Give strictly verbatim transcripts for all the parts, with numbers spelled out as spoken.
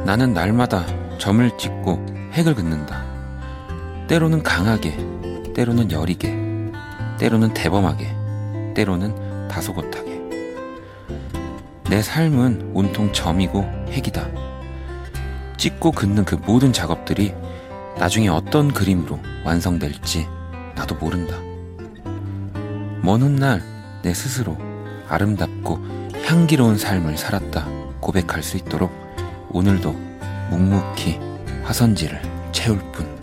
나는 날마다 점을 찍고 획을 긋는다. 때로는 강하게, 때로는 여리게, 때로는 대범하게, 때로는 다소곳하게. 내 삶은 온통 점이고 획이다. 찍고 긋는 그 모든 작업들이 나중에 어떤 그림으로 완성될지 나도 모른다. 먼 훗날 내 스스로 아름답고 향기로운 삶을 살았다 고백할 수 있도록 오늘도 묵묵히 화선지를 채울 뿐.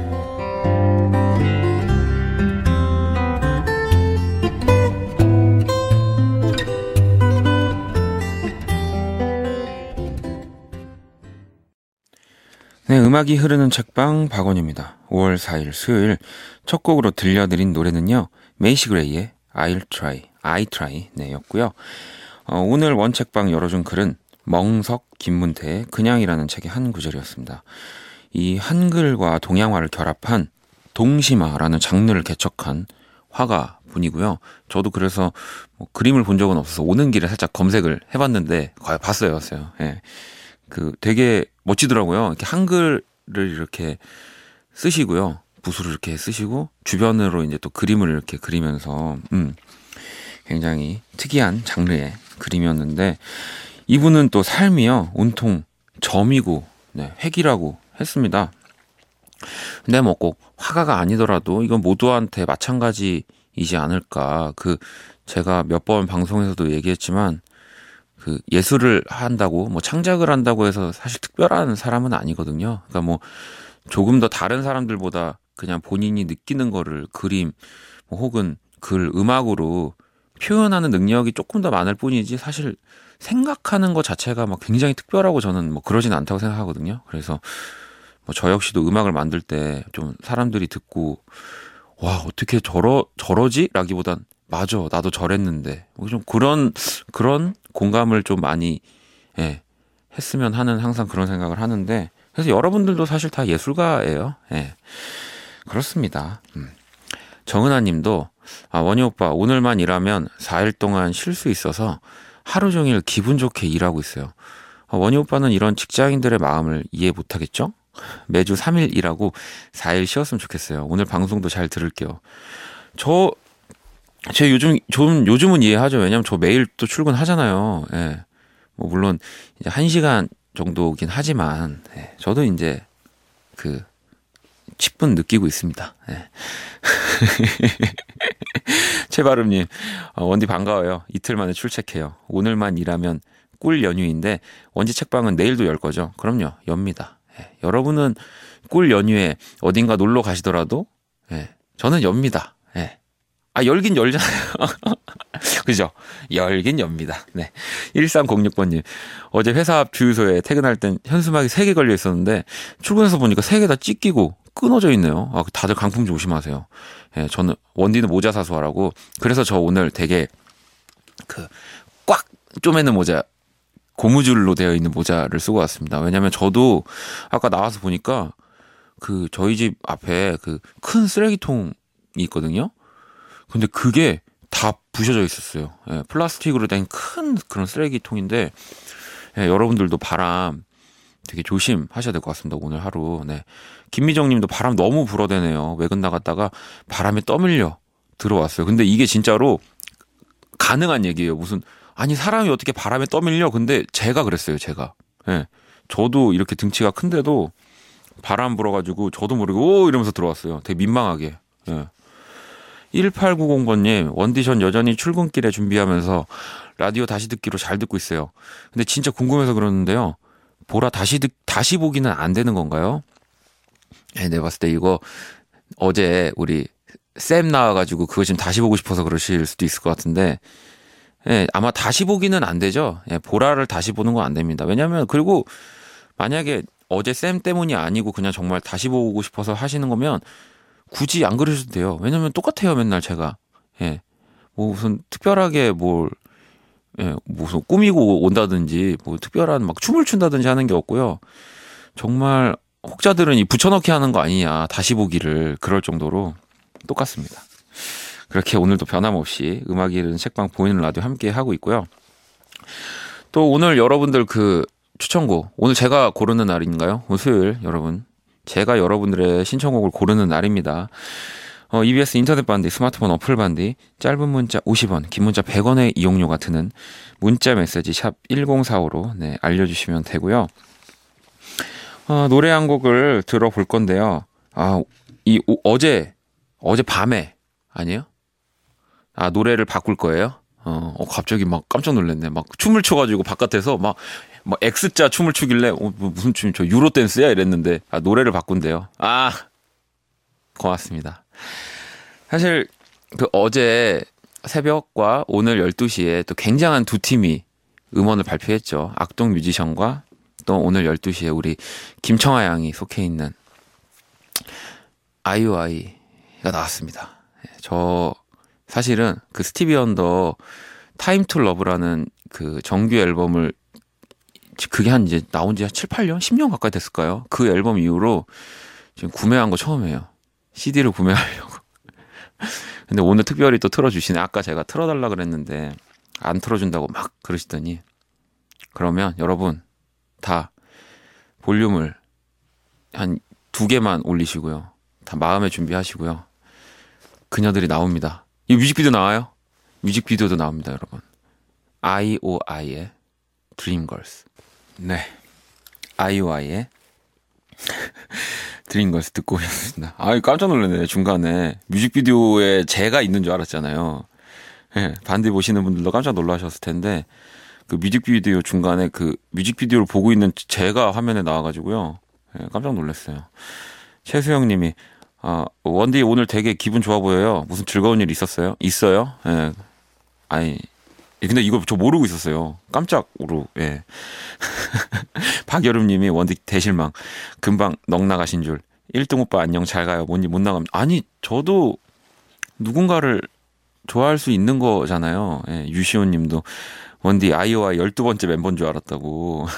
네, 음악이 흐르는 책방 박원입니다. 오월 사일 수요일 첫 곡으로 들려드린 노래는요, 메이시 그레이의 I'll try, I try 네, 였고요. 어, 오늘 원책방 열어준 글은 멍석 김문태의 그냥이라는 책의 한 구절이었습니다. 이 한글과 동양화를 결합한 동심화라는 장르를 개척한 화가 분이고요. 저도 그래서 뭐 그림을 본 적은 없어서 오는 길에 살짝 검색을 해봤는데 과연 봤어요, 봤어요. 예. 그 되게 멋지더라고요. 이렇게 한글을 이렇게 쓰시고요. 붓으로 이렇게 쓰시고 주변으로 이제 또 그림을 이렇게 그리면서 음, 굉장히 특이한 장르의 그림이었는데 이분은 또 삶이요 온통 점이고 네, 획이라고 했습니다. 근데 뭐 꼭 화가가 아니더라도 이건 모두한테 마찬가지이지 않을까. 그 제가 몇 번 방송에서도 얘기했지만 그 예술을 한다고 뭐 창작을 한다고 해서 사실 특별한 사람은 아니거든요. 그러니까 뭐 조금 더 다른 사람들보다 그냥 본인이 느끼는 거를 그림 뭐 혹은 글 음악으로 표현하는 능력이 조금 더 많을 뿐이지 사실 생각하는 것 자체가 막 굉장히 특별하고 저는 뭐 그러진 않다고 생각하거든요. 그래서 뭐 저 역시도 음악을 만들 때 좀 사람들이 듣고 와 어떻게 저러 저러지? 라기보단 맞아 나도 저랬는데 좀 그런 그런 공감을 좀 많이 예, 했으면 하는 항상 그런 생각을 하는데 그래서 여러분들도 사실 다 예술가예요. 예, 그렇습니다. 음. 정은아님도 아, 원희 오빠 오늘만 일하면 사 일 동안 쉴 수 있어서 하루 종일 기분 좋게 일하고 있어요. 아, 원희 오빠는 이런 직장인들의 마음을 이해 못하겠죠? 매주 삼 일 일하고 사 일 쉬었으면 좋겠어요. 오늘 방송도 잘 들을게요. 저, 제 요즘, 좀, 요즘은 이해하죠. 왜냐면 저 매일 또 출근하잖아요. 예. 뭐, 물론, 이제 한 시간 정도긴 하지만, 예. 저도 이제, 그, 칠 분 느끼고 있습니다. 예. 최바름님, 어, 원디 반가워요. 이틀 만에 출첵해요. 오늘만 일하면 꿀 연휴인데, 원지 책방은 내일도 열 거죠? 그럼요. 엽니다. 예. 여러분은 꿀 연휴에 어딘가 놀러 가시더라도, 예. 저는 엽니다. 예. 아, 열긴 열잖아요. 그죠? 열긴 엽니다. 네. 일삼공육 번님. 어제 회사 앞 주유소에 퇴근할 땐 현수막이 세 개 걸려 있었는데, 출근해서 보니까 세 개 다 찢기고 끊어져 있네요. 아, 다들 강풍 조심하세요. 예, 저는, 원디는 모자 사서 하라고. 그래서 저 오늘 되게, 그, 꽉 쪼매는 모자, 고무줄로 되어 있는 모자를 쓰고 왔습니다. 왜냐면 저도 아까 나와서 보니까, 그, 저희 집 앞에 그 큰 쓰레기통이 있거든요. 근데 그게 다 부셔져 있었어요. 예, 플라스틱으로 된 큰 그런 쓰레기통인데, 예, 여러분들도 바람 되게 조심하셔야 될 것 같습니다. 오늘 하루. 네. 김미정 님도 바람 너무 불어대네요. 외근 나갔다가 바람에 떠밀려 들어왔어요. 근데 이게 진짜로 가능한 얘기예요. 무슨, 아니, 사람이 어떻게 바람에 떠밀려? 근데 제가 그랬어요, 제가. 예. 저도 이렇게 등치가 큰데도 바람 불어가지고 저도 모르고 오! 이러면서 들어왔어요. 되게 민망하게. 예. 일팔구공 번님, 원디션 여전히 출근길에 준비하면서 라디오 다시 듣기로 잘 듣고 있어요. 근데 진짜 궁금해서 그러는데요. 보라 다시 듣, 다시 보기는 안 되는 건가요? 네, 내가 봤을 때 이거 어제 우리 쌤 나와가지고 그거 지금 다시 보고 싶어서 그러실 수도 있을 것 같은데, 예, 아마 다시 보기는 안 되죠. 예, 보라를 다시 보는 건 안 됩니다. 왜냐면, 그리고 만약에 어제 쌤 때문이 아니고 그냥 정말 다시 보고 싶어서 하시는 거면 굳이 안 그러셔도 돼요. 왜냐면 똑같아요, 맨날 제가. 예. 뭐 무슨 특별하게 뭘, 예, 무슨 꾸미고 온다든지, 뭐 특별한 막 춤을 춘다든지 하는 게 없고요. 정말 혹자들은 이 붙여넣기 하는 거 아니냐, 다시 보기를 그럴 정도로 똑같습니다. 그렇게 오늘도 변함없이 음악이 흐르는 책방 보이는 라디오 함께 하고 있고요. 또 오늘 여러분들 그 추천곡. 오늘 제가 고르는 날인가요? 오늘 수요일 여러분. 제가 여러분들의 신청곡을 고르는 날입니다. 어, 이비에스 인터넷 반디, 스마트폰 어플 반디, 짧은 문자 오십 원, 긴 문자 백 원의 이용료가 드는 문자 메시지 샵 일공사오로 네, 알려주시면 되고요. 어, 노래 한 곡을 들어볼 건데요. 아, 이 오, 어제 어제 밤에 아니에요? 아, 노래를 바꿀 거예요? 어, 어 갑자기 막 깜짝 놀랐네. 막 춤을 춰가지고 바깥에서 막 막 X자 춤을 추길래 어, 뭐 무슨 춤? 저 유로 댄스야 이랬는데 아, 노래를 바꾼대요. 아, 고맙습니다. 사실 그 어제 새벽과 오늘 열두 시에 또 굉장한 두 팀이 음원을 발표했죠. 악동 뮤지션과 또 오늘 열두 시에 우리 김청아 양이 속해 있는 아이오아이가 나왔습니다. 저 사실은 그 스티비 언더 타임 투 러브라는 그 정규 앨범을 그게 한 이제 나온 지 한 칠, 팔 년? 십 년 가까이 됐을까요? 그 앨범 이후로 지금 구매한 거 처음이에요. 씨디를 구매하려고. 근데 오늘 특별히 또 틀어주시네. 아까 제가 틀어달라 그랬는데 안 틀어준다고 막 그러시더니 그러면 여러분 다 볼륨을 한 두 개만 올리시고요. 다 마음의 준비하시고요. 그녀들이 나옵니다. 이 뮤직비디오 나와요? 뮤직비디오도 나옵니다, 여러분. 아이오아이의 드림걸스. 네. 아이오아이의 드림걸스 듣고 오셨습니다. 아, 깜짝 놀랐네. 중간에 뮤직비디오에 제가 있는 줄 알았잖아요. 네, 반디 보시는 분들도 깜짝 놀라셨을 텐데 그 뮤직비디오 중간에 그 뮤직비디오를 보고 있는 제가 화면에 나와가지고요. 네, 깜짝 놀랐어요. 최수영님이 아, 원디 오늘 되게 기분 좋아 보여요. 무슨 즐거운 일 있었어요? 있어요? 예. 아니, 근데 이거 저 모르고 있었어요. 깜짝으로, 예. 박여름님이 원디 대실망. 금방 넋 나가신 줄. 일 등 오빠 안녕 잘 가요. 뭔지 못 나갑니다. 아니, 저도 누군가를 좋아할 수 있는 거잖아요. 예. 유시온 님도 원디 아이오아이 열두 번째 멤버인 줄 알았다고.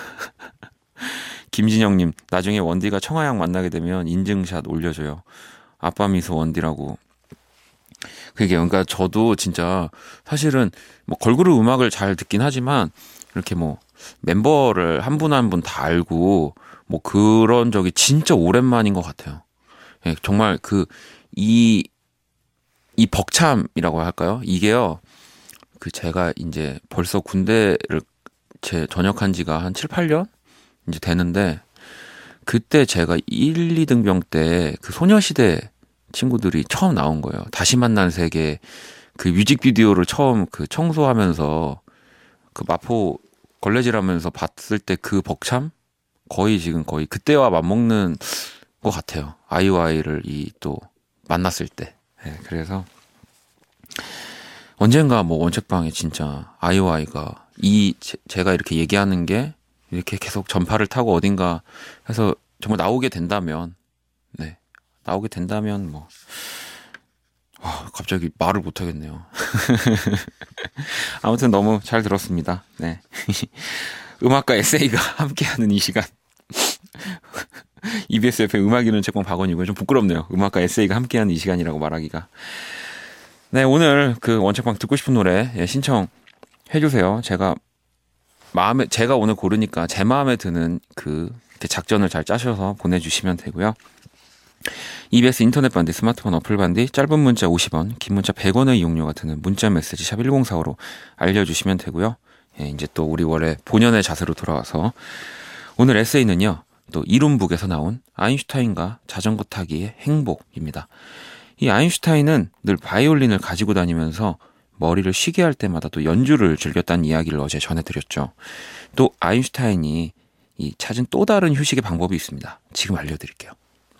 김진영님, 나중에 원디가 청아양 만나게 되면 인증샷 올려줘요. 아빠 미소 원디라고. 그게 그러니까 저도 진짜 사실은 뭐 걸그룹 음악을 잘 듣긴 하지만 이렇게 뭐 멤버를 한 분 한 분 다 알고 뭐 그런 적이 진짜 오랜만인 것 같아요. 예, 정말 그 이 이 벅참이라고 할까요? 이게요. 그 제가 이제 벌써 군대를 제 전역한 지가 한 칠, 팔 년 이제 되는데 그때 제가 일, 이 등병 때 그 소녀시대 친구들이 처음 나온 거예요. 다시 만난 세계 그 뮤직비디오를 처음 그 청소하면서 그 마포 걸레질하면서 봤을 때 그 벅참 거의 지금 거의 그때와 맞먹는 것 같아요. 아이오아이를 이 또 만났을 때. 네, 그래서 언젠가 뭐 원책방에 진짜 아이오아이가 이 제, 제가 이렇게 얘기하는 게 이렇게 계속 전파를 타고 어딘가 해서 정말 나오게 된다면, 네. 나오게 된다면, 뭐, 와, 갑자기 말을 못하겠네요. 아무튼 너무 잘 들었습니다. 네. 음악과 에세이가 함께하는 이 시간. 이비에스 에프엠 음악 이루는 책방 박원이고요. 좀 부끄럽네요. 음악과 에세이가 함께하는 이 시간이라고 말하기가. 네, 오늘 그 원책방 듣고 싶은 노래 신청해주세요. 제가 마음에, 제가 오늘 고르니까 제 마음에 드는 그 작전을 잘 짜셔서 보내주시면 되고요. 이비에스 인터넷 반디, 스마트폰 어플 반디, 짧은 문자 오십 원, 긴 문자 백 원의 이용료가 드는 문자 메시지 샵 일공사오로 알려주시면 되고요. 예, 이제 또 우리 원래 본연의 자세로 돌아와서 오늘 에세이는요. 또 이룸북에서 나온 아인슈타인과 자전거 타기의 행복입니다. 이 아인슈타인은 늘 바이올린을 가지고 다니면서 머리를 쉬게 할 때마다 또 연주를 즐겼다는 이야기를 어제 전해드렸죠. 또 아인슈타인이 이 찾은 또 다른 휴식의 방법이 있습니다. 지금 알려드릴게요.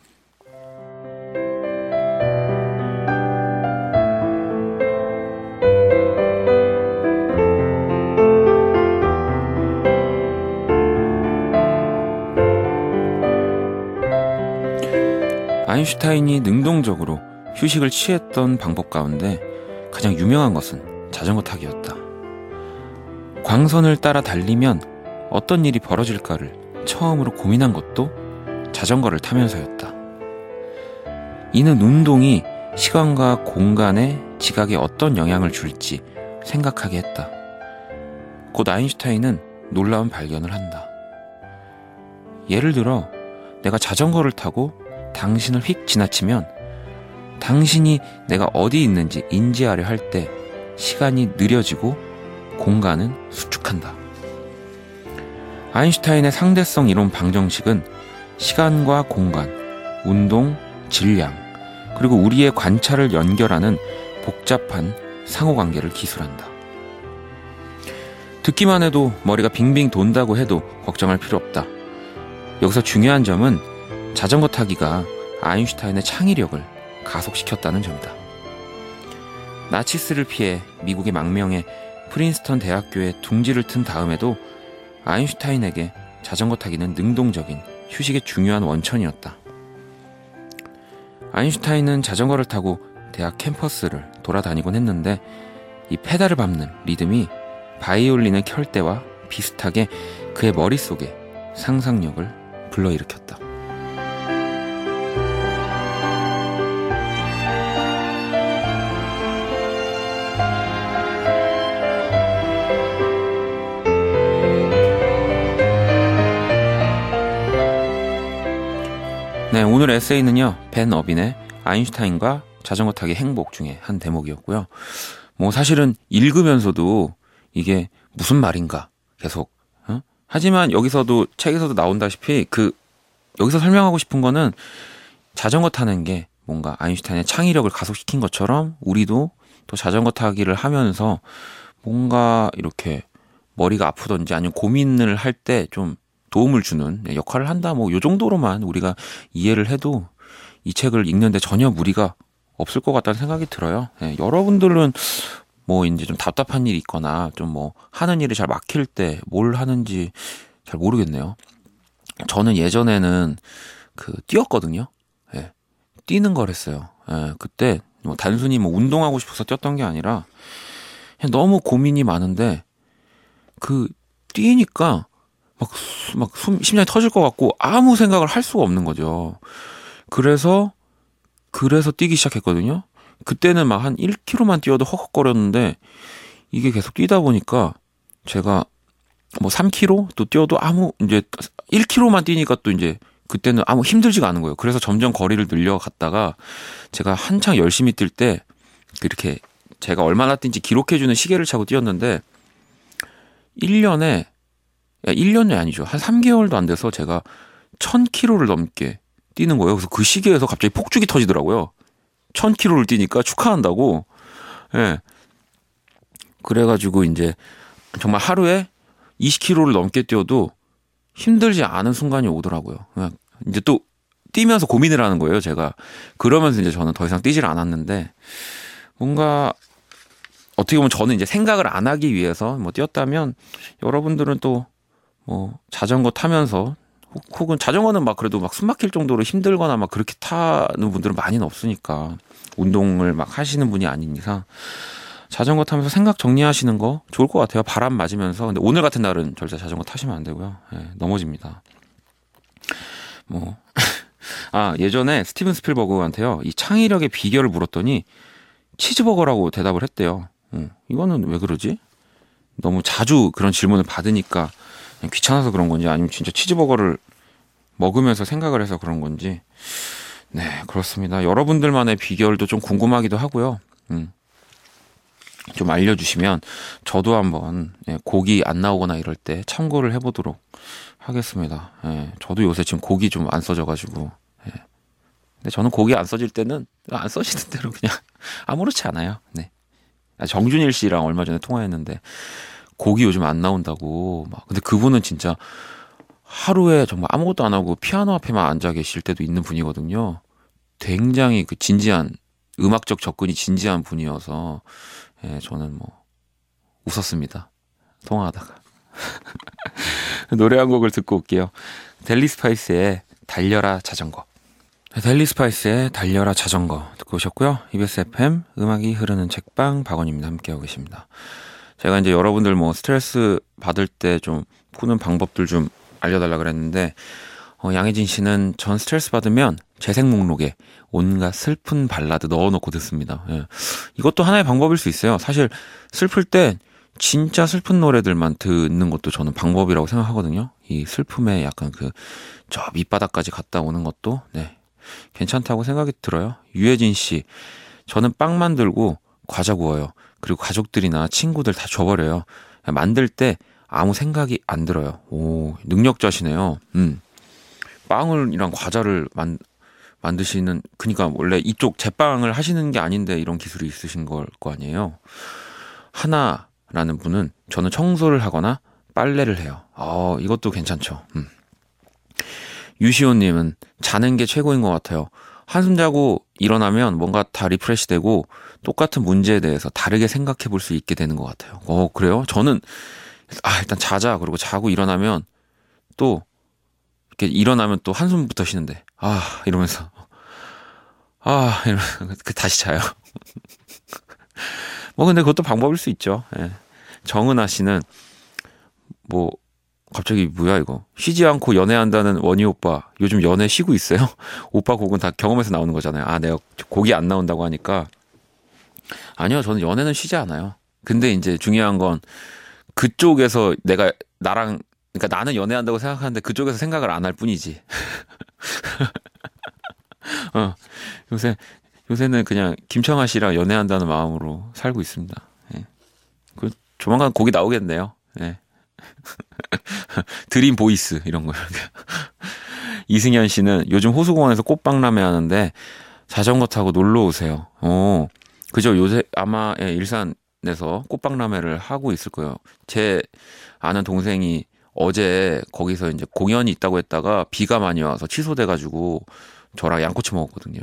아인슈타인이 능동적으로 휴식을 취했던 방법 가운데 가장 유명한 것은 자전거 타기였다. 광선을 따라 달리면 어떤 일이 벌어질까를 처음으로 고민한 것도 자전거를 타면서였다. 이는 운동이 시간과 공간의 지각에 어떤 영향을 줄지 생각하게 했다. 곧 아인슈타인은 놀라운 발견을 한다. 예를 들어 내가 자전거를 타고 당신을 휙 지나치면 당신이 내가 어디 있는지 인지하려 할 때 시간이 느려지고 공간은 수축한다. 아인슈타인의 상대성 이론 방정식은 시간과 공간, 운동, 질량, 그리고 우리의 관찰을 연결하는 복잡한 상호관계를 기술한다. 듣기만 해도 머리가 빙빙 돈다고 해도 걱정할 필요 없다. 여기서 중요한 점은 자전거 타기가 아인슈타인의 창의력을 가속시켰다는 점이다. 나치스를 피해 미국의 망명해 프린스턴 대학교에 둥지를 튼 다음에도 아인슈타인에게 자전거 타기는 능동적인 휴식의 중요한 원천이었다. 아인슈타인은 자전거를 타고 대학 캠퍼스를 돌아다니곤 했는데 이 페달을 밟는 리듬이 바이올린을 켤 때와 비슷하게 그의 머릿속에 상상력을 불러일으켰다. 네, 오늘 에세이는요, 벤 어빈의 아인슈타인과 자전거 타기 행복 중에 한 대목이었고요. 뭐 사실은 읽으면서도 이게 무슨 말인가 계속 어? 하지만 여기서도 책에서도 나온다시피 그 여기서 설명하고 싶은 거는 자전거 타는 게 뭔가 아인슈타인의 창의력을 가속시킨 것처럼 우리도 또 자전거 타기를 하면서 뭔가 이렇게 머리가 아프던지 아니면 고민을 할 때 좀 도움을 주는 역할을 한다. 뭐 요 정도로만 우리가 이해를 해도 이 책을 읽는데 전혀 무리가 없을 것 같다는 생각이 들어요. 네, 여러분들은 뭐 이제 좀 답답한 일이 있거나 좀 뭐 하는 일이 잘 막힐 때 뭘 하는지 잘 모르겠네요. 저는 예전에는 그 뛰었거든요. 예. 뛰는 걸 했어요. 예. 그때 뭐 단순히 뭐 운동하고 싶어서 뛰었던 게 아니라 그냥 너무 고민이 많은데 그 뛰니까 막, 막 숨, 심장이 터질 것 같고 아무 생각을 할 수가 없는 거죠. 그래서 그래서 뛰기 시작했거든요. 그때는 막 한 일 킬로미터만 뛰어도 헉헉거렸는데 이게 계속 뛰다 보니까 제가 뭐 삼 킬로미터 또 뛰어도 아무 이제 일 킬로미터만 뛰니까 또 이제 그때는 아무 힘들지가 않은 거예요. 그래서 점점 거리를 늘려갔다가 제가 한창 열심히 뛸 때 이렇게 제가 얼마나 뛴지 기록해주는 시계를 차고 뛰었는데 일 년에 일 년이 아니죠. 한 삼 개월도 안 돼서 제가 천 킬로미터를 넘게 뛰는 거예요. 그래서 그 시계에서 갑자기 폭죽이 터지더라고요. 천 킬로미터를 뛰니까 축하한다고. 예. 그래가지고 이제 정말 하루에 이십 킬로미터를 넘게 뛰어도 힘들지 않은 순간이 오더라고요. 그냥 이제 또 뛰면서 고민을 하는 거예요, 제가. 그러면서 이제 저는 더 이상 뛰질 않았는데 뭔가 어떻게 보면 저는 이제 생각을 안 하기 위해서 뭐 뛰었다면 여러분들은 또 뭐 자전거 타면서 혹은 자전거는 막 그래도 막 숨 막힐 정도로 힘들거나 막 그렇게 타는 분들은 많이는 없으니까 운동을 막 하시는 분이 아닌 이상 자전거 타면서 생각 정리하시는 거 좋을 것 같아요. 바람 맞으면서. 근데 오늘 같은 날은 절대 자전거 타시면 안 되고요. 네, 넘어집니다. 뭐 아, 예전에 스티븐 스필버그한테요, 이 창의력의 비결을 물었더니 치즈버거라고 대답을 했대요. 음, 이거는 왜 그러지? 너무 자주 그런 질문을 받으니까 귀찮아서 그런 건지 아니면 진짜 치즈버거를 먹으면서 생각을 해서 그런 건지. 네, 그렇습니다. 여러분들만의 비결도 좀 궁금하기도 하고요. 음, 좀 알려주시면 저도 한번 고기 안 나오거나 이럴 때 참고를 해보도록 하겠습니다. 예, 저도 요새 지금 고기 좀 안 써져가지고. 예. 근데 저는 고기 안 써질 때는 안 써지는 대로 그냥 아무렇지 않아요. 네. 정준일 씨랑 얼마 전에 통화했는데 고기 요즘 안 나온다고 막. 근데 그분은 진짜 하루에 정말 아무것도 안 하고 피아노 앞에만 앉아 계실 때도 있는 분이거든요. 굉장히 그 진지한, 음악적 접근이 진지한 분이어서 예, 저는 뭐 웃었습니다, 통화하다가. 노래 한 곡을 듣고 올게요. 델리 스파이스의 달려라 자전거. 델리 스파이스의 달려라 자전거 듣고 오셨고요. 이비에스 에프엠 음악이 흐르는 책방 박원입니다. 함께하고 계십니다. 제가 이제 여러분들 뭐 스트레스 받을 때 좀 푸는 방법들 좀 알려달라 그랬는데 어, 양혜진 씨는 전 스트레스 받으면 재생 목록에 온갖 슬픈 발라드 넣어놓고 듣습니다. 예. 이것도 하나의 방법일 수 있어요. 사실 슬플 때 진짜 슬픈 노래들만 듣는 것도 저는 방법이라고 생각하거든요. 이 슬픔에 약간 그 저 밑바닥까지 갔다 오는 것도 네 괜찮다고 생각이 들어요. 유혜진 씨, 저는 빵 만들고 과자 구워요. 그리고 가족들이나 친구들 다 줘버려요. 만들 때 아무 생각이 안 들어요. 오, 능력자시네요. 음, 빵을이랑 과자를 만 만드시는, 그니까 원래 이쪽 제빵을 하시는 게 아닌데 이런 기술이 있으신 걸 거 아니에요. 하나라는 분은 저는 청소를 하거나 빨래를 해요. 어, 이것도 괜찮죠. 음. 유시호님은 자는 게 최고인 것 같아요. 한숨 자고 일어나면 뭔가 다 리프레시 되고 똑같은 문제에 대해서 다르게 생각해 볼 수 있게 되는 것 같아요. 어, 그래요? 저는 아, 일단 자자. 그리고 자고 일어나면 또 이렇게 일어나면 또 한숨부터 쉬는데 아, 이러면서 아, 이러면서 그 다시 자요. 뭐 근데 그것도 방법일 수 있죠. 예. 정은아 씨는 뭐 갑자기 뭐야 이거, 쉬지 않고 연애한다는 원희 오빠 요즘 연애 쉬고 있어요? 오빠 곡은 다 경험에서 나오는 거잖아요. 아, 내가 곡이 안 나온다고 하니까 아니요, 저는 연애는 쉬지 않아요. 근데 이제 중요한 건 그쪽에서 내가 나랑, 그러니까 나는 연애한다고 생각하는데 그쪽에서 생각을 안 할 뿐이지. 어, 요새 요새는 그냥 김청아 씨랑 연애한다는 마음으로 살고 있습니다. 예. 그 조만간 곡이 나오겠네요. 예. 드림 보이스 이런 거. 이승현 씨는 요즘 호수공원에서 꽃박람회 하는데 자전거 타고 놀러 오세요. 어, 그죠? 요새 아마 예, 일산에서 꽃박람회를 하고 있을 거예요. 제 아는 동생이 어제 거기서 이제 공연이 있다고 했다가 비가 많이 와서 취소돼가지고 저랑 양꼬치 먹었거든요.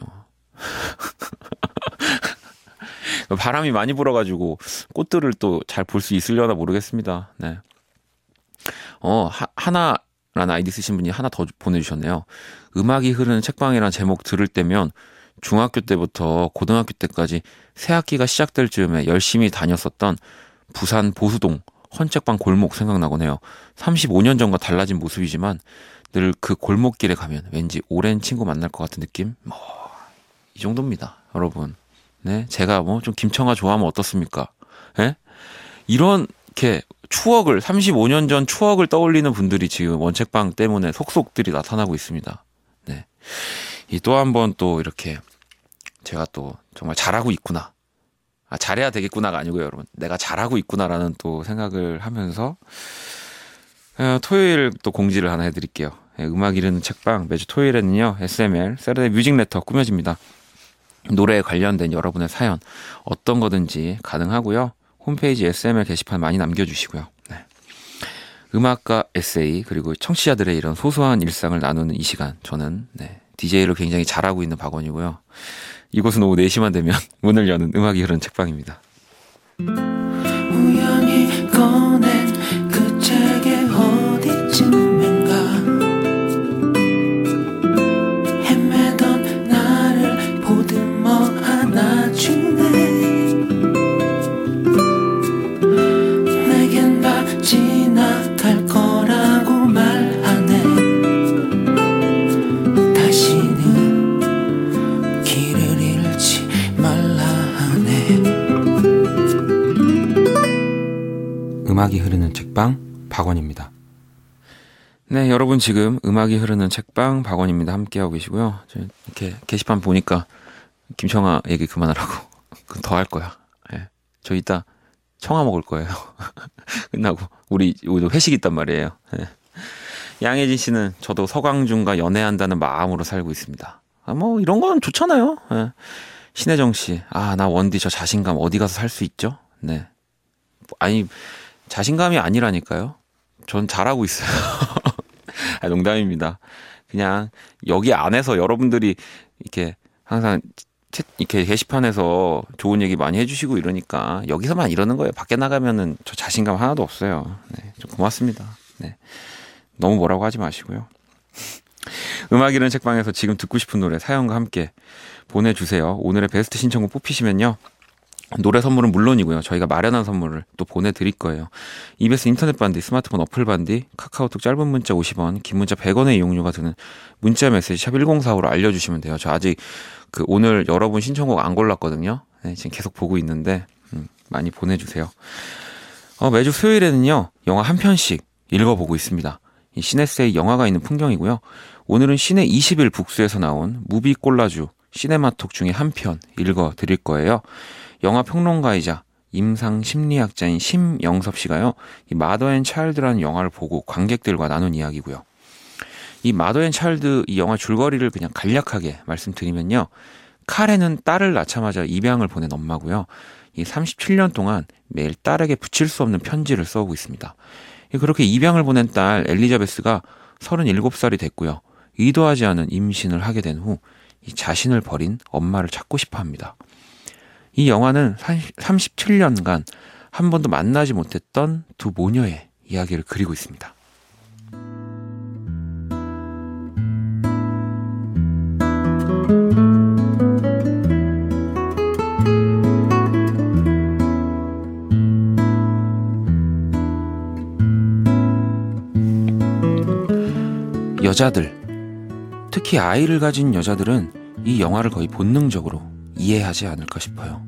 바람이 많이 불어가지고 꽃들을 또 잘 볼 수 있으려나 모르겠습니다. 네. 어, 하, 하나라는 아이디 쓰신 분이 하나 더 보내주셨네요. 음악이 흐르는 책방이란 제목 들을 때면 중학교 때부터 고등학교 때까지 새 학기가 시작될 즈음에 열심히 다녔었던 부산 보수동 헌책방 골목 생각나곤 해요. 삼십오 년 전과 달라진 모습이지만 늘 그 골목길에 가면 왠지 오랜 친구 만날 것 같은 느낌? 뭐, 이 정도입니다, 여러분. 네, 제가 뭐 좀 김청아 좋아하면 어떻습니까? 예? 이렇게 추억을, 삼십오 년 전 추억을 떠올리는 분들이 지금 원책방 때문에 속속들이 나타나고 있습니다. 네. 이 또 한 번 또 이렇게 제가 또 정말 잘하고 있구나. 아, 잘해야 되겠구나가 아니고요, 여러분. 내가 잘하고 있구나라는 또 생각을 하면서 어, 토요일 또 공지를 하나 해드릴게요. 예, 음악 이르는 책방 매주 토요일에는요, 에스엠엘 세러데이 뮤직 레터 꾸며집니다. 노래에 관련된 여러분의 사연 어떤 거든지 가능하고요. 홈페이지 에스엠엘 게시판 많이 남겨주시고요. 네. 음악과 에세이 그리고 청취자들의 이런 소소한 일상을 나누는 이 시간, 저는 네, 디제이를 굉장히 잘하고 있는 박원이고요. 이곳은 오후 네 시만 되면 문을 여는 음악이 흐르는 책방입니다. 우연히 꺼낸 그 책의 어디쯤인가 헤매던 나를 보듬어 안아주네. 내겐 다 지나갈 거라고 말하네. 다시는 길을 잃지 말라 하네. 음악이 흐르는 책방 박원입니다. 네, 여러분 지금 음악이 흐르는 책방 박원입니다. 함께하고 계시고요. 이렇게 게시판 보니까 김청아 얘기 그만하라고. 더 할 거야. 네. 저 이따 청아 먹을 거예요. 끝나고 우리 회식 있단 말이에요. 네. 양혜진 씨는 저도 서광준과 연애한다는 마음으로 살고 있습니다. 아, 뭐 이런 건 좋잖아요. 네. 신혜정 씨, 아, 나 원디 저 자신감 어디 가서 살 수 있죠? 네. 아니, 자신감이 아니라니까요. 전 잘하고 있어요. 아, 농담입니다. 그냥 여기 안에서 여러분들이 이렇게 항상 채, 이렇게 게시판에서 좋은 얘기 많이 해주시고 이러니까 여기서만 이러는 거예요. 밖에 나가면은 저 자신감 하나도 없어요. 네, 좀 고맙습니다. 네, 너무 뭐라고 하지 마시고요. 음악 이런 책방에서 지금 듣고 싶은 노래 사연과 함께 보내주세요. 오늘의 베스트 신청곡 뽑히시면요, 노래 선물은 물론이고요, 저희가 마련한 선물을 또 보내드릴 거예요. 이비에스 인터넷 반디, 스마트폰 어플 반디, 카카오톡 짧은 문자 오십 원, 긴 문자 백 원의 이용료가 드는 문자 메시지 샵 일공사오로 알려주시면 돼요. 저 아직 그 오늘 여러분 신청곡 안 골랐거든요. 네, 지금 계속 보고 있는데 음, 많이 보내주세요. 어, 매주 수요일에는요, 영화 한 편씩 읽어보고 있습니다. 이 시네스의 영화가 있는 풍경이고요. 오늘은 시내 이십 일 북스에서 나온 무비 콜라주 시네마톡 중에 한 편 읽어드릴 거예요. 영화 평론가이자 임상 심리학자인 심영섭 씨가요, 이 마더 앤 차일드라는 영화를 보고 관객들과 나눈 이야기고요. 이 마더 앤 차일드 이 영화 줄거리를 그냥 간략하게 말씀드리면요. 카렌은 딸을 낳자마자 입양을 보낸 엄마고요. 이 삼십칠 년 동안 매일 딸에게 붙일 수 없는 편지를 써오고 있습니다. 그렇게 입양을 보낸 딸 엘리자베스가 서른일곱 살이 됐고요. 의도하지 않은 임신을 하게 된 후 이 자신을 버린 엄마를 찾고 싶어 합니다. 이 영화는 삼십칠 년간 한 번도 만나지 못했던 두 모녀의 이야기를 그리고 있습니다. 여자들, 특히 아이를 가진 여자들은 이 영화를 거의 본능적으로 이해하지 않을까 싶어요.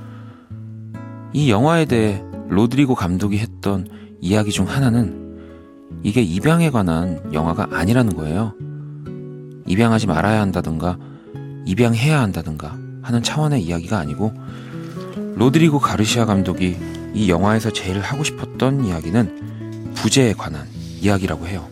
이 영화에 대해 로드리고 감독이 했던 이야기 중 하나는 이게 입양에 관한 영화가 아니라는 거예요. 입양하지 말아야 한다든가 입양해야 한다든가 하는 차원의 이야기가 아니고, 로드리고 가르시아 감독이 이 영화에서 제일 하고 싶었던 이야기는 부재에 관한 이야기라고 해요.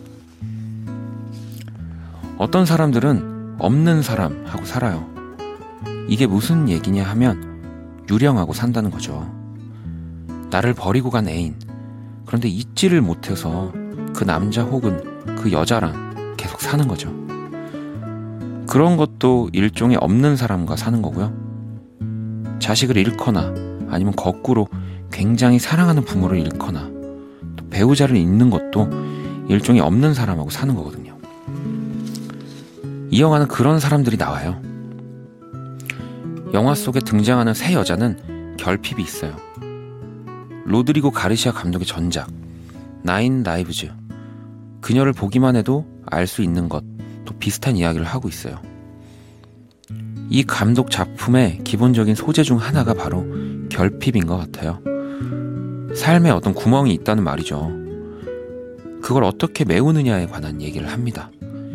어떤 사람들은 없는 사람하고 살아요. 이게 무슨 얘기냐 하면 유령하고 산다는 거죠. 나를 버리고 간 애인, 그런데 잊지를 못해서 그 남자 혹은 그 여자랑 계속 사는 거죠. 그런 것도 일종의 없는 사람과 사는 거고요. 자식을 잃거나 아니면 거꾸로 굉장히 사랑하는 부모를 잃거나 또 배우자를 잃는 것도 일종의 없는 사람하고 사는 거거든요. 이 영화는 그런 사람들이 나와요. 영화 속에 등장하는 세 여자는 결핍이 있어요. 로드리고 가르시아 감독의 전작 나인 라이브즈, 그녀를 보기만 해도 알 수 있는 것, 또 비슷한 이야기를 하고 있어요. 이 감독 작품의 기본적인 소재 중 하나가 바로 결핍인 것 같아요. 삶에 어떤 구멍이 있다는 말이죠. 그걸 어떻게 메우느냐에 관한 얘기를 합니다.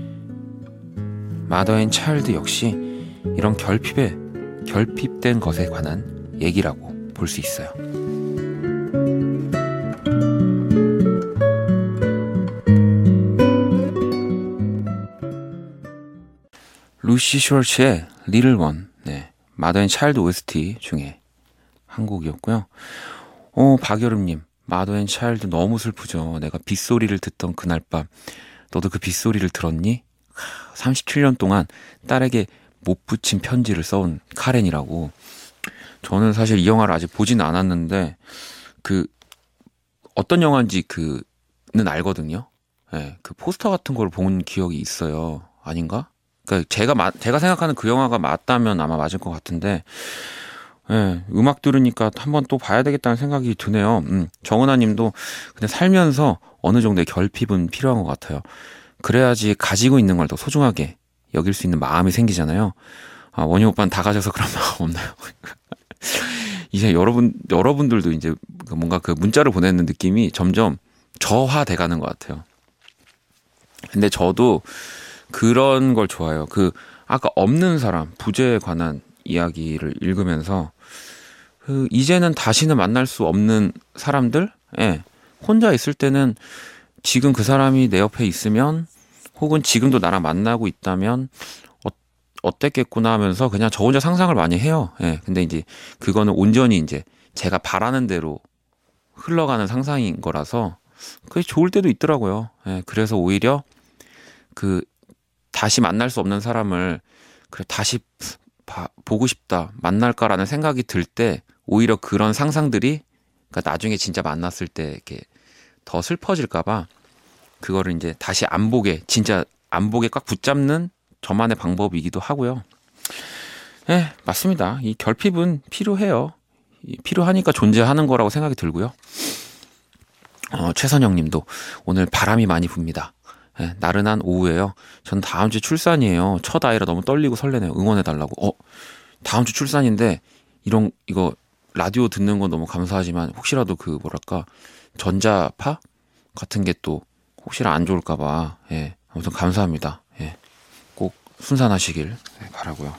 마더 앤 차일드 역시 이런 결핍에 결핍된 것에 관한 얘기라고 볼 수 있어요. 루시 숄츠의 리틀 원, 네, 마더 앤 차일드 오에스티 중에 한 곡이었고요. 어, 박여름님, 마더 앤 차일드 너무 슬프죠. 내가 빗소리를 듣던 그날 밤, 너도 그 빗소리를 들었니? 삼십칠 년 동안 딸에게 못 붙인 편지를 써온 카렌이라고. 저는 사실 이 영화를 아직 보지는 않았는데 그 어떤 영화인지 그는 알거든요. 네, 그 포스터 같은 걸 본 기억이 있어요. 아닌가? 그러니까 제가 마, 제가 생각하는 그 영화가 맞다면 아마 맞을 것 같은데, 네, 음악 들으니까 한번 또 봐야 되겠다는 생각이 드네요. 음, 정은아님도 근데 살면서 어느 정도의 결핍은 필요한 것 같아요. 그래야지 가지고 있는 걸 더 소중하게 여길 수 있는 마음이 생기잖아요. 아, 원희 오빠는 다 가져서 그런 마음 없나요? 이제 여러분, 여러분들도 이제 뭔가 그 문자를 보내는 느낌이 점점 저하돼 가는 것 같아요. 근데 저도 그런 걸 좋아해요. 그, 아까 없는 사람, 부재에 관한 이야기를 읽으면서, 그, 이제는 다시는 만날 수 없는 사람들? 예. 혼자 있을 때는 지금 그 사람이 내 옆에 있으면, 혹은 지금도 나랑 만나고 있다면 어, 어땠겠구나 하면서 그냥 저 혼자 상상을 많이 해요. 예. 근데 이제 그거는 온전히 이제 제가 바라는 대로 흘러가는 상상인 거라서 그게 좋을 때도 있더라고요. 예. 그래서 오히려 그 다시 만날 수 없는 사람을 그래 다시 봐, 보고 싶다, 만날까라는 생각이 들 때 오히려 그런 상상들이 그러니까 나중에 진짜 만났을 때 이렇게 더 슬퍼질까봐 그거를 이제 다시 안 보게, 진짜 안 보게 꽉 붙잡는 저만의 방법이기도 하고요. 네, 맞습니다. 이 결핍은 필요해요. 필요하니까 존재하는 거라고 생각이 들고요. 어, 최선영 님도 오늘 바람이 많이 붑니다. 네, 나른한 오후에요. 전 다음 주 출산이에요. 첫 아이라 너무 떨리고 설레네요. 응원해달라고. 어, 다음 주 출산인데 이런 이거 라디오 듣는 건 너무 감사하지만 혹시라도 그 뭐랄까 전자파 같은 게 또 혹시나 안 좋을까봐 예, 아무튼 감사합니다. 예, 꼭 순산하시길 바라고요.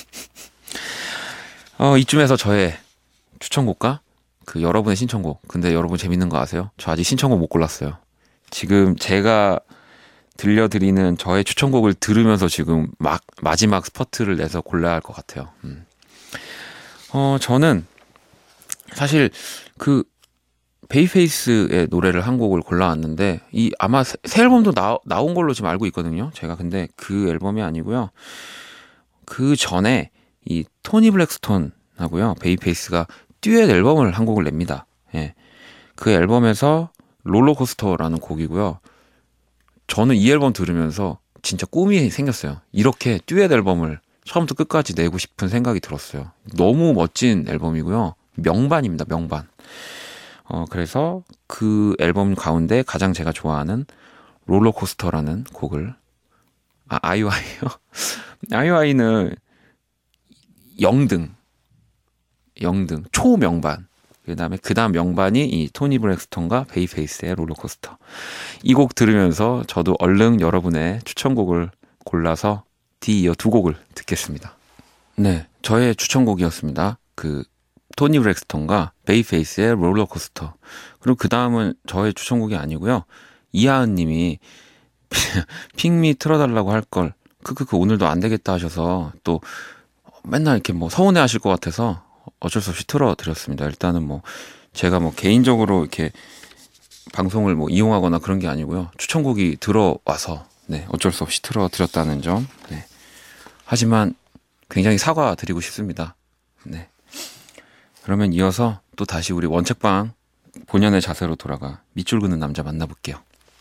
어, 이쯤에서 저의 추천곡과 그 여러분의 신청곡. 근데 여러분 재밌는 거 아세요? 저 아직 신청곡 못 골랐어요. 지금 제가 들려드리는 저의 추천곡을 들으면서 지금 막 마지막 스퍼트를 내서 골라야 할 것 같아요. 음. 어, 저는 사실 그 베이페이스의 노래를 한 곡을 골라왔는데 이 아마 새, 새 앨범도 나, 나온 걸로 지금 알고 있거든요. 제가 근데 그 앨범이 아니고요. 그 전에 이 토니 블랙스톤하고요. 베이페이스가 듀엣 앨범을 한 곡을 냅니다. 예. 그 앨범에서 롤러코스터라는 곡이고요. 저는 이 앨범 들으면서 진짜 꿈이 생겼어요. 이렇게 듀엣 앨범을 처음부터 끝까지 내고 싶은 생각이 들었어요. 너무 멋진 앨범이고요. 명반입니다. 명반. 어, 그래서 그 앨범 가운데 가장 제가 좋아하는 롤러코스터라는 곡을 아, 아이오아이요? 아이오아이는 영등 영등 초명반 그 다음에 그 다음 명반이 이 토니 브렉스턴과 베이페이스의 롤러코스터. 이 곡 들으면서 저도 얼른 여러분의 추천곡을 골라서 뒤이어 두 곡을 듣겠습니다. 네, 저의 추천곡이었습니다. 그 토니 브렉스턴과 베이페이스의 롤러코스터. 그리고 그 다음은 저의 추천곡이 아니고요. 이하은 님이 핑미 틀어달라고 할 걸 크크크 오늘도 안 되겠다 하셔서 또 맨날 이렇게 뭐 서운해 하실 것 같아서 어쩔 수 없이 틀어드렸습니다. 일단은 뭐 제가 뭐 개인적으로 이렇게 방송을 뭐 이용하거나 그런 게 아니고요. 추천곡이 들어와서 네, 어쩔 수 없이 틀어드렸다는 점. 네. 하지만 굉장히 사과드리고 싶습니다. 네. 그러면 이어서 또 다시 우리 원책방 본연의 자세로 돌아가 밑줄 긋는 남자 만나볼게요.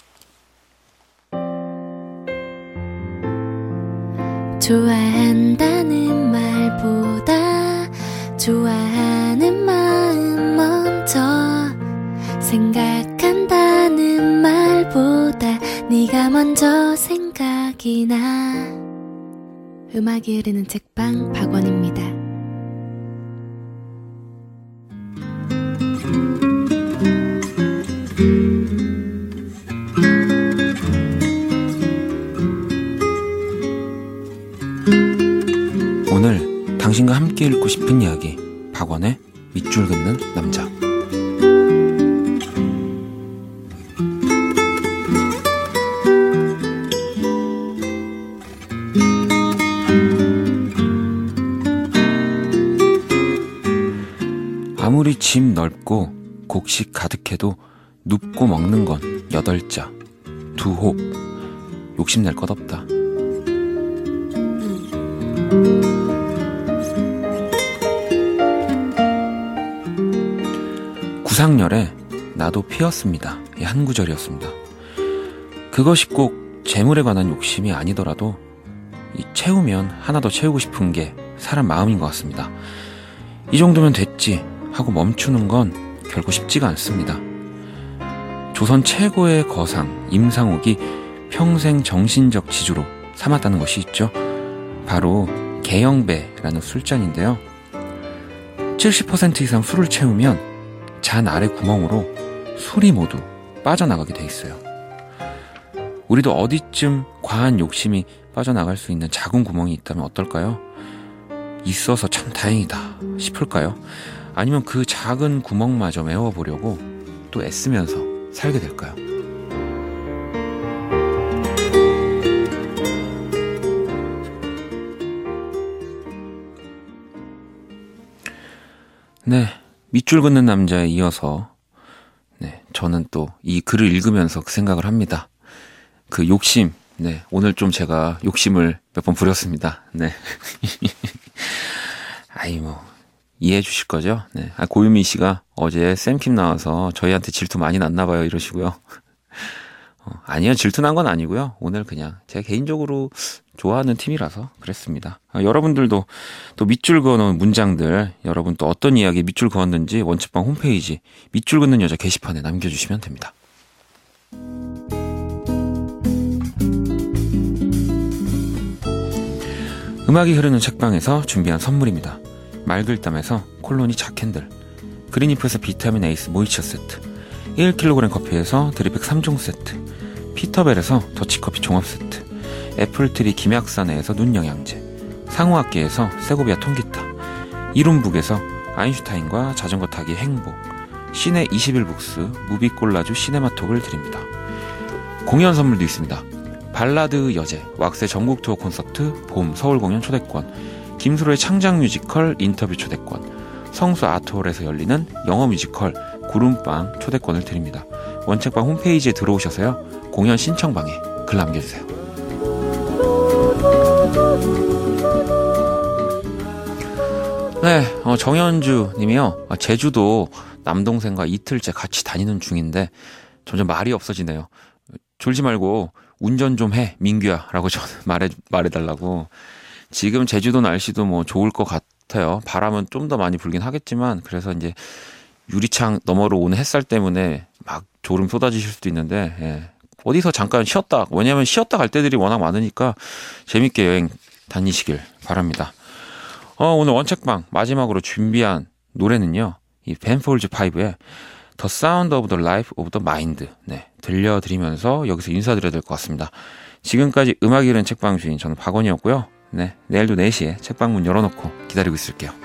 좋아한다는 말보다 좋아하는 마음 먼저 생각한다는 말보다 네가 먼저 생각이 나. 음악이 흐르는 책방 박원입니다. 오늘 당신과 함께 읽고 싶은 이야기 박원의 밑줄 긋는 남자. 아무리 집 넓고 곡식 가득해도 눕고 먹는 건 여덟 자 두 혹 욕심낼 것 없다. 구상열에 나도 피었습니다. 이 한 구절이었습니다. 그것이 꼭 재물에 관한 욕심이 아니더라도 이 채우면 하나 더 채우고 싶은 게 사람 마음인 것 같습니다. 이 정도면 됐지 하고 멈추는 건 결코 쉽지가 않습니다. 조선 최고의 거상 임상옥이 평생 정신적 지주로 삼았다는 것이 있죠. 바로 개영배라는 술잔인데요. 칠십 퍼센트 이상 술을 채우면 잔 아래 구멍으로 술이 모두 빠져나가게 돼 있어요. 우리도 어디쯤 과한 욕심이 빠져나갈 수 있는 작은 구멍이 있다면 어떨까요? 있어서 참 다행이다 싶을까요? 아니면 그 작은 구멍마저 메워보려고 또 애쓰면서 살게 될까요? 네, 밑줄 긋는 남자에 이어서 네, 저는 또 이 글을 읽으면서 그 생각을 합니다. 그 욕심, 네, 오늘 좀 제가 욕심을 몇 번 부렸습니다. 네. 아이 뭐 이해해 주실 거죠? 네. 아, 고유미 씨가 어제 쌤킴 나와서 저희한테 질투 많이 났나 봐요 이러시고요. 어, 아니요, 질투 난 건 아니고요. 오늘 그냥 제가 개인적으로 좋아하는 팀이라서 그랬습니다. 아, 여러분들도 또 밑줄 그어놓은 문장들, 여러분 또 어떤 이야기에 밑줄 그었는지 원칙방 홈페이지 밑줄 긋는 여자 게시판에 남겨주시면 됩니다. 음악이 흐르는 책방에서 준비한 선물입니다. 말글담에서 콜로니 자캔들, 그린리프에서 비타민 에이스 모이처 세트, 일 킬로그램 커피에서 드립백 삼 종 세트, 피터벨에서 더치커피 종합 세트, 애플트리 김약산에서 눈영양제, 상호학기에서 세고비아 통기타, 이룸북에서 아인슈타인과 자전거 타기 행복, 시내 이십일 북스 무비콜라주 시네마톡을 드립니다. 공연 선물도 있습니다. 발라드 여제 왁스의 전국 투어 콘서트 봄 서울 공연 초대권, 김수로의 창작 뮤지컬 인터뷰 초대권, 성수 아트홀에서 열리는 영어 뮤지컬 구름빵 초대권을 드립니다. 원책방 홈페이지에 들어오셔서요, 공연 신청방에 글 남겨주세요. 네, 어, 정현주 님이요. 아, 제주도 남동생과 이틀째 같이 다니는 중인데 점점 말이 없어지네요. 졸지 말고 운전 좀 해, 민규야 라고 저 말해, 말해달라고. 지금 제주도 날씨도 뭐 좋을 것 같아요. 바람은 좀 더 많이 불긴 하겠지만, 그래서 이제 유리창 너머로 오는 햇살 때문에 막 졸음 쏟아지실 수도 있는데, 예. 어디서 잠깐 쉬었다, 왜냐면 쉬었다 갈 때들이 워낙 많으니까 재밌게 여행 다니시길 바랍니다. 어, 오늘 원책방 마지막으로 준비한 노래는요, 이 벤폴즈 파이브의 The Sound of the Life of the Mind, 네, 들려드리면서 여기서 인사드려야 될 것 같습니다. 지금까지 음악 잃은 책방 주인 저는 박원이었고요. 네, 내일도 네 시에 책방 문 열어놓고 기다리고 있을게요.